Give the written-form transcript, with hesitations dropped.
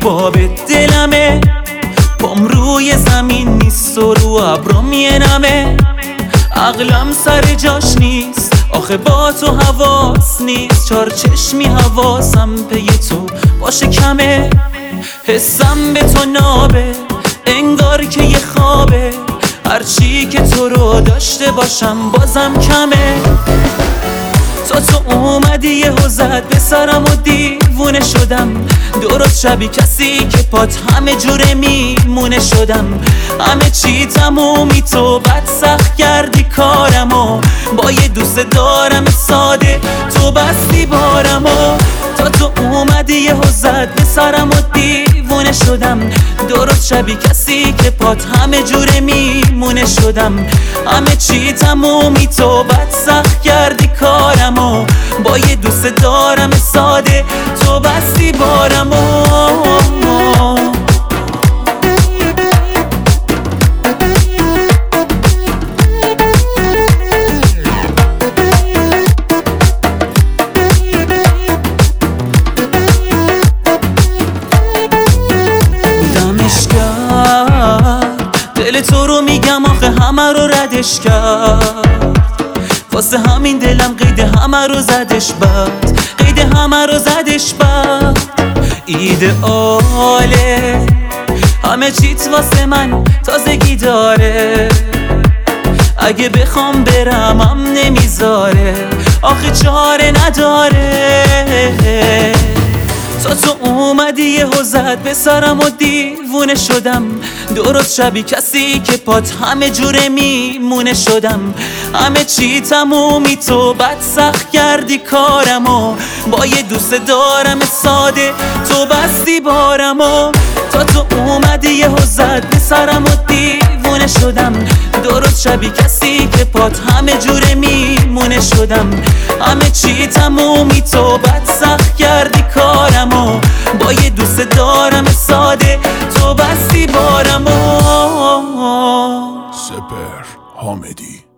باب دلمه، پام روی زمین نیست و رو ابرم مینمه. عقلم سر جاش نیست، آخه با تو حواس نیست. چار چشمی حواسم پی تو باشه کمه. حسم به تو نابه، انگار که یه خوابه. هرچی که تو رو داشته باشم بازم کمه. تو اومدی یهو زد به سرم و دیوونه شدم. درست شبیه کسی که پات همه جوره میمونه شدم. همه چی تمومی تو بد سخت کردی کارمو. با یه دوست دارم ساده تو بستی بارمو. تو اومدی یهو زد به سرم و دیوونه شدم. درست شبیه کسی که پات همه جوره میمونه شدم. همه چی تمومی تو بد سخت کردی کارمو. با یه دوست دارم ساده تو بستی بارمو. دل تو رو میگم آخه همه رو ردش کرد. واسه همین دلم قید همه رو زدش بد. قید همه رو زدش بد. ایدئاله همه چیت واسه من تازگی داره. اگه بخوام برمم نمیذاره، آخه چاره نداره. تو اومدی یهو زد به سرم و دیوونه شدم. درست شبیه کسی که پات همه جوره میمونه شدم. همه چی تمومی تو بد سخت کردی کارمو. با یه دوست دارم ساده تو بستی بارمو. تو اومدی یهو زد به سرم و دیوونه شدم. درست شبیه کسی که پات همه جوره میمونه شدم. همه چی تمومی تو بد سخت کردی کارمو. با یه دوست دارم ساده تو بستی بارمو. سپر حامدی.